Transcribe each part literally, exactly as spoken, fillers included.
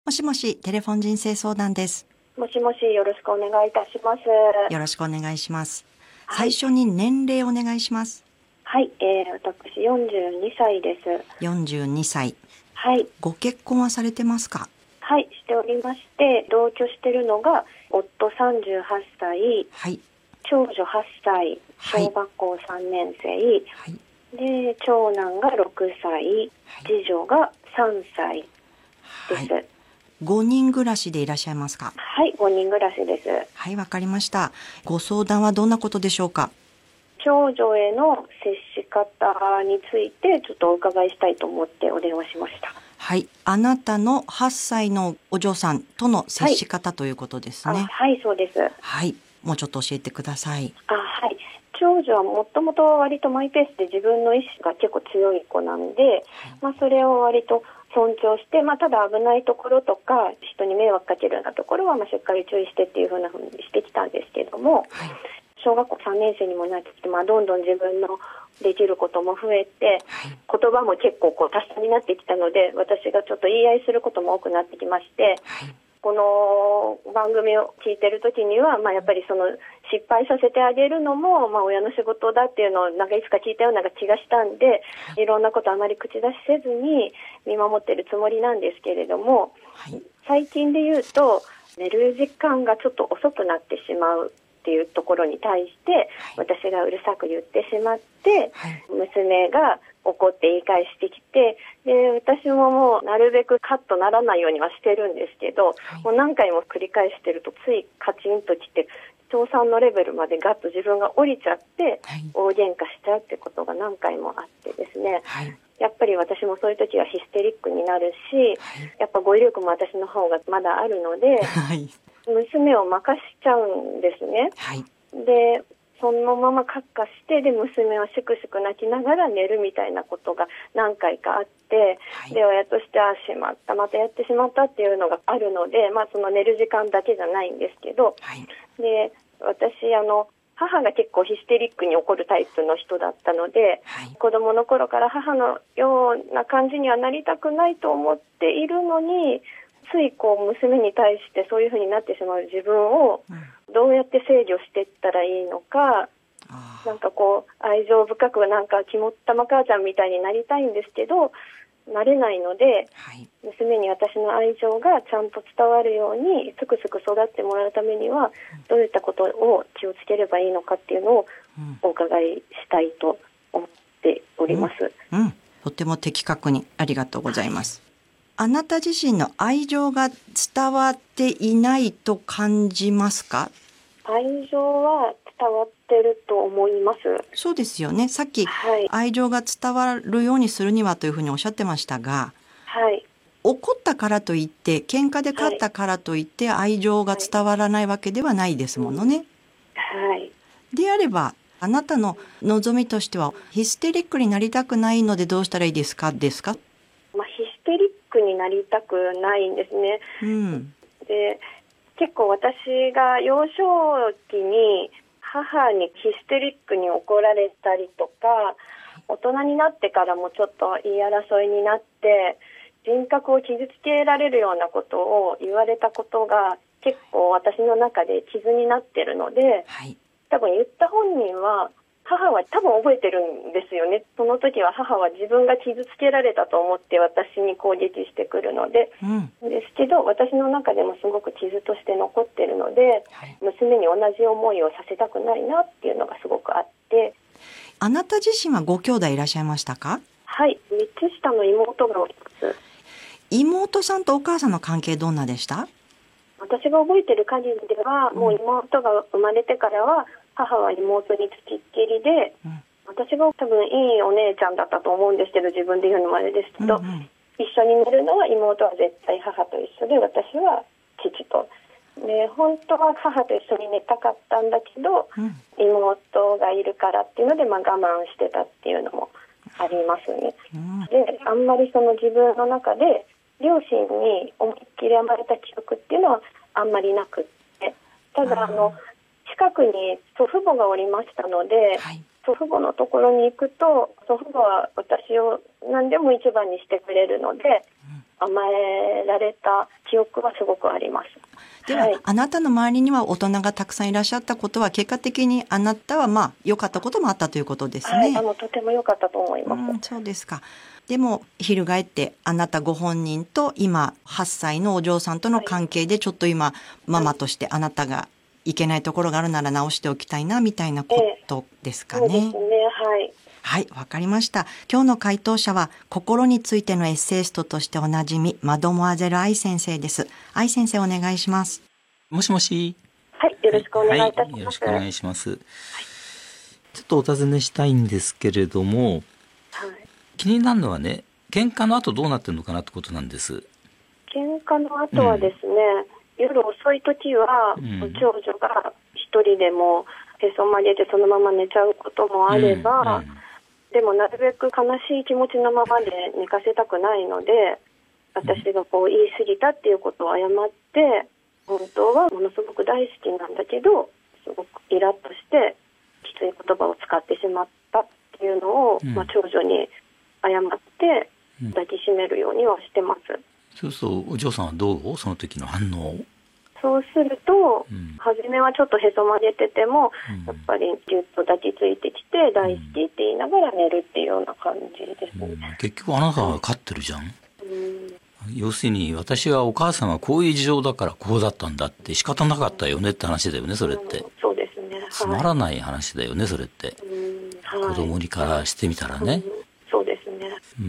もしもし、テレフォン人生相談です。 もしもし、よろしくお願いいたします。 よろしくお願いします。はい、最初に年齢お願いします。 はい、えー、私よんじゅうにさいです。 よんじゅうにさい。 はい。 ご結婚はされてますか？ はい、しておりまして、同居しているのが夫さんじゅうはっさい、 はい、 長女はっさい、小学校さんねん生、はい、で長男がろくさい、はい、次女がさんさいです。はい、 ごにん暮らしでいらっしゃいますか？ はい、ごにん暮らしです。 はい、わかりました。ご相談はどんなことでしょうか？ 長女への接し方についてちょっとお伺いしたいと思ってお電話しました。 はい、あなたのはっさいのお嬢さんとの接し方、はい、ということですね。 はい、そうです。 はい、もうちょっと教えてください。 あ、はい。長女はもともと割とマイペースで自分の意志が結構強い子なんで、はい、まあ、それを割と尊重して、まあ、ただ危ないところとか人に迷惑かけるようなところはまあしっかり注意してっていうふうなふうにしてきたんですけども、はい、小学校さんねん生にもなってきて、まあ、どんどん自分のできることも増えて、はい、言葉も結構こう達者になってきたので、私がちょっと言い合いすることも多くなってきまして、はい、この番組を聞いてる時には、まあ、やっぱりその失敗させてあげるのも、まあ、親の仕事だっていうのをなんかいつか聞いたような気がしたんで、いろんなことあまり口出しせずに見守ってるつもりなんですけれども、はい、最近で言うと寝る時間がちょっと遅くなってしまうっていうところに対して、はい、私がうるさく言ってしまって、はい、娘が怒って言い返してきて、で私ももうなるべくカッとならないようにはしてるんですけど、はい、もう何回も繰り返してるとついカチンときて小さんのレベルまでガッと自分が降りちゃって、はい、大喧嘩しちゃうってことが何回もあってですね、はい、やっぱり私もそういう時はヒステリックになるし、はい、やっぱ語彙力も私の方がまだあるので、はい、娘を任しちゃうんですね、はい、でそのままカッカして、で娘はシクシク泣きながら寝るみたいなことが何回かあって、はい、で親としてはしまったまたやってしまったっていうのがあるので、まあ、その寝る時間だけじゃないんですけど、はい、で私あの母が結構ヒステリックに怒るタイプの人だったので、はい、子供の頃から母のような感じにはなりたくないと思っているのに、ついこう娘に対してそういう風になってしまう自分をどうやって制御していったらいいのか、うん、なんかこう愛情深くなんか肝っ玉母ちゃんみたいになりたいんですけどなれないので、はい、娘に私の愛情がちゃんと伝わるようにすくすく育ってもらうためにはどういったことを気をつければいいのかっていうのをお伺いしたいと思っております、 うんうん、とても的確にありがとうございます。あなた自身の愛情が伝わっていないと感じますか？ 愛情は伝わってると思います。 そうですよね。さっき、はい、愛情が伝わるようにするにはというふうにおっしゃってましたが、はい、怒ったからといって喧嘩で勝ったからといって愛情が伝わらないわけではないですものね、はい、であればあなたの望みとしてはヒステリックになりたくないのでどうしたらいいですかですか？ まあ、ヒステリックになりたくないんですね、うん、で結構私が幼少期に母にヒステリックに怒られたりとか、大人になってからもちょっと言い争いになって人格を傷つけられるようなことを言われたことが結構私の中で傷になってるので、はい、多分言った本人は母は多分覚えてるんですよね。その時は母は自分が傷つけられたと思って私に攻撃してくるので、うん、ですけど私の中でもすごく傷として残ってるので、はい、娘に同じ思いをさせたくないなっていうのがすごくあって。 あなた自身はご兄弟いらっしゃいましたか？ はい、みっつ下の妹がおります。 妹さんとお母さんの関係どんなでした？ 私が覚えてる限りでは、うん、もう妹が生まれてからは母は妹につきっきりで、うん、私が多分いいお姉ちゃんだったと思うんですけど、自分で言うのもあれですけど、うんうん、一緒に寝るのは妹は絶対母と一緒で、私は父とで、本当は母と一緒に寝たかったんだけど、うん、妹がいるからっていうので、まあ、我慢してたっていうのもありますね、うん、であんまりその自分の中で両親に思いっきり甘えた記憶っていうのはあんまりなくって、ただあの近くに祖父母がおりましたので、はい、祖父母のところに行くと祖父母は私を何でも一番にしてくれるので、うん、 甘えられた記憶はすごくあります。 では、はい、あなたの周りには大人がたくさんいらっしゃったことは、結果的にあなたはまあ良かったこともあったということですね。 はい、あのとても良かったと思います。 うん、そうですか。でも翻ってあなたご本人と今はっさいのお嬢さんとの関係で、ちょっと今、はい、ママとしてあなたがいけないところがあるなら直しておきたいなみたいなことですかね。 えー、そうですね。はい。 はい、わかりました。今日の回答者は心についてのエッセイストとしておなじみマドモアゼル愛先生です。愛先生、お願いします。 もしもし。 はい、よろしくお願いいたします。はい、 よろしくお願いします。はい、ちょっとお尋ねしたいんですけれども、はい、気になるのはね、喧嘩の後どうなってるのかなってことなんです。 喧嘩の後はですね、うん、夜遅い時は、うん、長女が一人でもへそ曲げてそのまま寝ちゃうこともあれば、うんうん、でもなるべく悲しい気持ちのままで寝かせたくないので、私がこう言い過ぎたっていうことを謝って、本当はものすごく大好きなんだけど、すごくイラッとしてきつい言葉を使ってしまったっていうのを、うん、まあ、長女に謝って抱きしめるようにはしてます。うん、 そうそうお嬢さんはどうその時の反応？ そうすると、うん、初めはちょっとへそ曲げてても、うん、やっぱりぎゅっと抱きついてきて大好きって言いながら寝るっていうような感じですね。うん、 結局あなたは勝ってるじゃん。うん、要するに私はお母さんはこういう事情だからこうだったんだって仕方なかったよねって話だよね、それって。 うん、そうですね、はい、 つまらない話だよね、それって。うん、はい、子供にからしてみたらね。うん、 そうですね。 うん、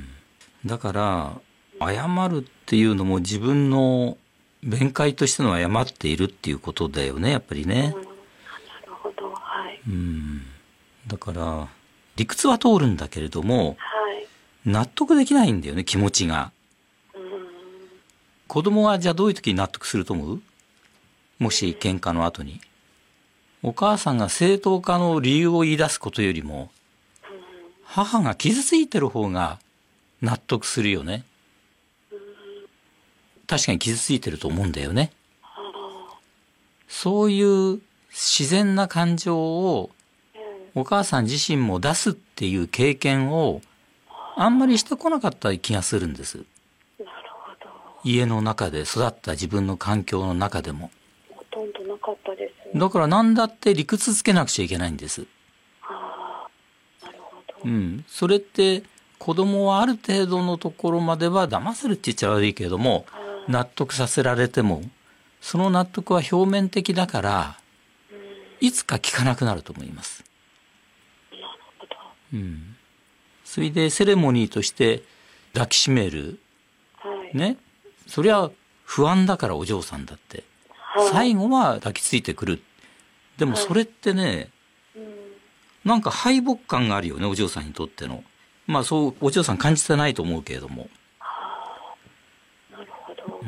だから謝るっていうのも自分の弁解としての謝っているっていうことだよね、やっぱりね。うん、なるほど、はい。 うん、だから理屈は通るんだけれども、はい、納得できないんだよね、気持ちが。うん、子供はじゃあどういう時に納得すると思う？もし喧嘩の後にお母さんが正当化の理由を言い出すことよりも、うん、母が傷ついてる方が納得するよね。確かに傷ついてると思うんだよね。そういう自然な感情をお母さん自身も出すっていう経験をあんまりしてこなかった気がするんです。なるほど。 家の中で育った自分の環境の中でもほとんどなかったですね。 だから何だって理屈つけなくちゃいけないんです。 ああ、なるほど。 うん、それって子供はある程度のところまでは騙せるって言っちゃ悪いけれども、納得させられてもその納得は表面的だからいつか効かなくなると思います。 なるほど。 うん、それでセレモニーとして抱きしめる、はい、ね、そりゃ不安だからお嬢さんだって、はい、最後は抱きついてくる。でもそれってね、はい、うん、なんか敗北感があるよね、お嬢さんにとっての。まあそうお嬢さん感じてないと思うけれども。うん、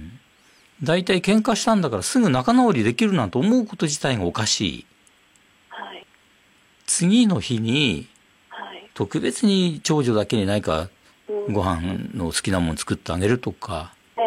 だいたい喧嘩したんだからすぐ仲直りできるなんて思うこと自体がおかしい、はい、次の日に、はい、特別に長女だけに何かご飯の好きなもの作ってあげるとか、うん、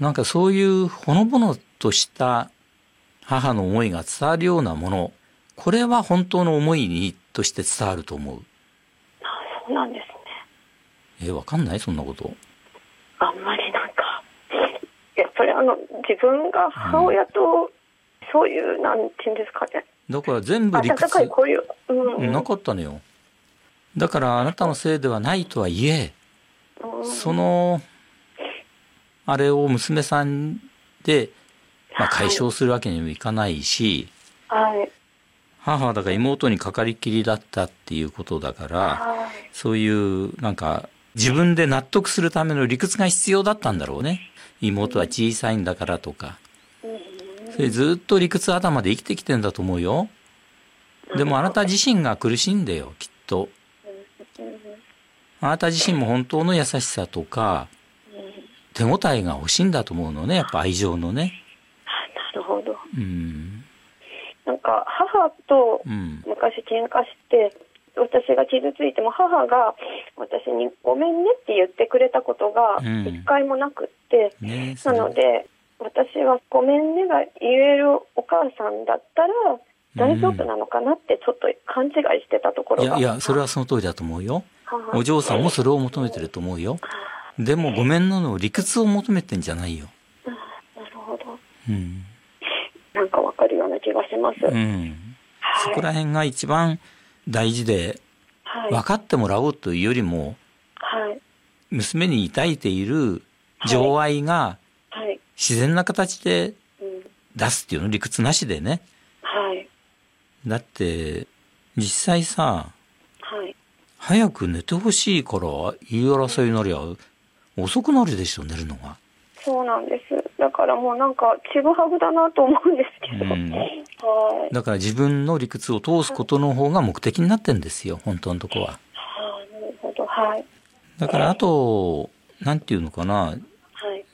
なんかそういうほのぼのとした母の思いが伝わるようなもの、これは本当の思いにとして伝わると思う。 あ、そうなんですね。 え、わかんないそんなこと。 あんまりなんかやっぱりあの自分が母親と、うん、そういうなんていうんですかね。 だから全部理屈温かいこういう、うん、 なかったのよ。だからあなたのせいではないとはいえ、うん、そのあれを娘さんで、まあ、解消するわけにもいかないし、はい、母だから妹にかかりきりだったっていうことだから、はい、そういうなんか自分で納得するための理屈が必要だったんだろうね。妹は小さいんだからとか、それずっと理屈頭で生きてきてんだと思うよ。でもあなた自身が苦しいんだよ、きっと。あなた自身も本当の優しさとか手応えが欲しいんだと思うのね、やっぱ愛情のね。 なるほど。 うん、 なんか母と昔喧嘩して、うん、私が傷ついても母が私にごめんねって言ってくれたことが一回もなくって、うんね、なので私はごめんねが言えるお母さんだったら大丈夫なのかなってちょっと勘違いしてたところが、 いやいやそれはその通りだと思うよ。お嬢さんもそれを求めてると思うよ。 でもごめんなの理屈を求めてんじゃないよ。 あ、なるほど。 うん。 なんかわかるような気がします。 うん。はい、そこら辺が一番大事で、はい、分かってもらおうというよりも、はい、娘に抱いている情愛が自然な形で出すっていうの、理屈なしでね。はい、だって実際さ、はい、早く寝てほしいから言い争いになりゃ遅くなるでしょ、寝るのが。 そうなんです。だからもうなんかちぐはぐだなと思うんですけど、うん、はい、 だから自分の理屈を通すことの方が目的になってんですよ、本当のとこは。はあ、なるほど、はい。 だからあとなんていうのかな、はい、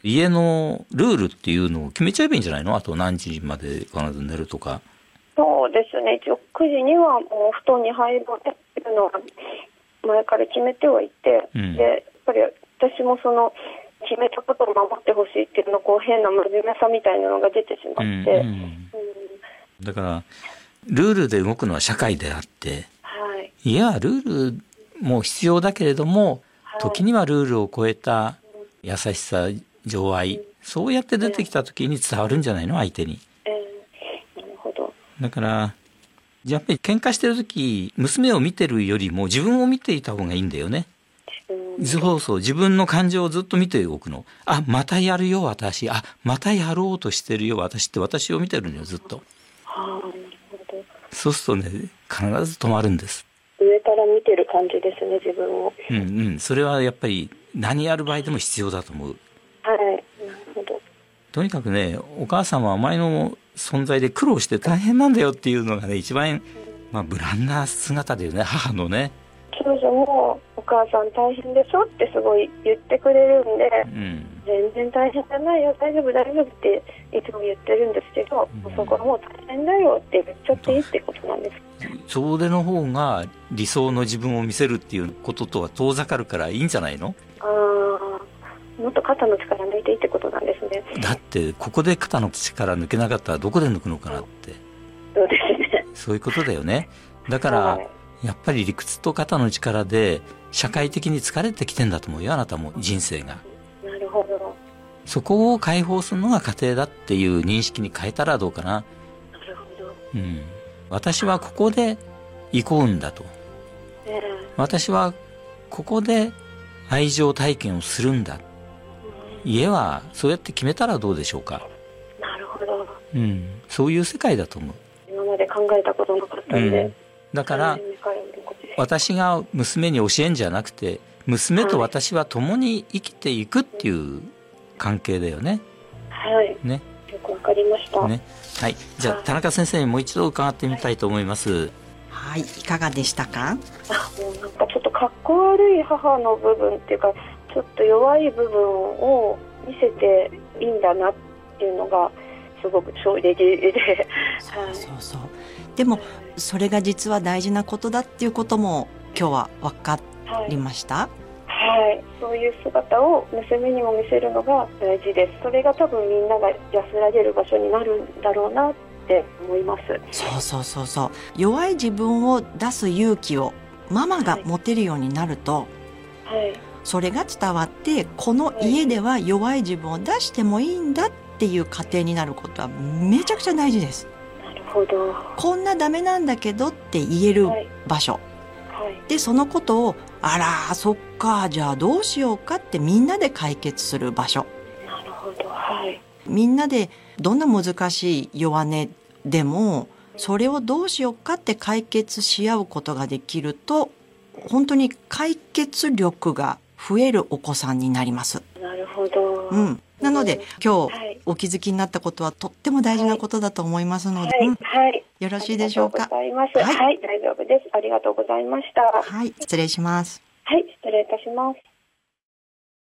家のルールっていうのを決めちゃえばいいんじゃないの？あと何時まで必ず寝るとか。 そうですね、一応くじにはもう布団に入るっていうのは前から決めてはいて、うん、でやっぱり私もその決めたことを守ってほしいっていうのこう変な真面目さみたいなのが出てしまって、うんうんうん、 だからルールで動くのは社会であって、はい、いやルールも必要だけれども、はい、時にはルールを超えた優しさ、情愛、うん、そうやって出てきた時に伝わるんじゃないの、相手に。 えー、なるほど。 だからやっぱり喧嘩してる時娘を見てるよりも自分を見ていた方がいいんだよね。そうそう、自分の感情をずっと見ておくの。あ、またやるよ私、あ、またやろうとしてるよ私って私を見てるのよ、ずっと。はあ、なるほど。そうするとね、必ず止まるんです。 上から見てる感じですね、自分を。 うんうん、それはやっぱり何やる場合でも必要だと思う。 はい、なるほど。 とにかくね、お母さんはお前の存在で苦労して大変なんだよっていうのがね、一番、まあ、無難な姿だよね、母のね。 長女もお母さん大変でしょってすごい言ってくれるんで、うん、全然大変じゃないよ、大丈夫大丈夫っていつも言ってるんですけど、うん、そこはもう大変だよって言っちゃっていいってことなんです。 それの方が理想の自分を見せるっていうこととは遠ざかるからいいんじゃないの？ ああ、もっと肩の力抜いていいってことなんですね。 だってここで肩の力抜けなかったらどこで抜くのかなって。 そうですね。 そういうことだよね。だから、はい、やっぱり理屈と肩の力で社会的に疲れてきてんだと思うよ、あなたも人生が。 なるほど。 そこを解放するのが家庭だっていう認識に変えたらどうかな。 なるほど。 うん。私はここで行こうんだと。えー、私はここで愛情体験をするんだ。うん、家はそうやって決めたらどうでしょうか。 なるほど。 うん。そういう世界だと思う。 今まで考えたことなかったんで。うん、 だから、私が娘に教えんじゃなくて、娘と私は共に生きていくっていう関係だよね。 はい。ね。よくわかりました。 ね。はい。じゃあ、田中先生にもう一度伺ってみたいと思います。 はい。いかがでしたか？ あ、もうなんかちょっとかっこ悪い母の部分っていうか、ちょっと弱い部分を見せていいんだなっていうのが、すごく衝撃で。 そうそうそう。でもそれが実は大事なことだっていうことも今日は分かりました。はい、 はい、そういう姿を娘にも見せるのが大事です。それが多分みんなが安らげる場所になるんだろうなって思います。 そうそうそうそう。弱い自分を出す勇気をママが持てるようになると、はい、それが伝わってこの家では弱い自分を出してもいいんだっていう家庭になることはめちゃくちゃ大事です。こんなダメなんだけどって言える場所、はいはい、でそのことをあらそっかじゃあどうしようかってみんなで解決する場所。 なるほど、はい、 みんなでどんな難しい弱音でもそれをどうしようかって解決し合うことができると本当に解決力が増えるお子さんになります。 なるほど、 うん、なので今日お気づきになったことはとっても大事なことだと思いますので、はいはい、よろしいでしょうか。 ありがとうございます。はい、はい、大丈夫です。ありがとうございました。 はい、失礼します。 はい、失礼いたします。